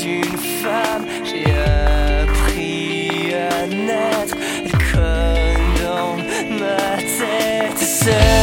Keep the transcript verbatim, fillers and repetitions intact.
une femme. J'ai appris à naître, elle colle dans ma tête seule.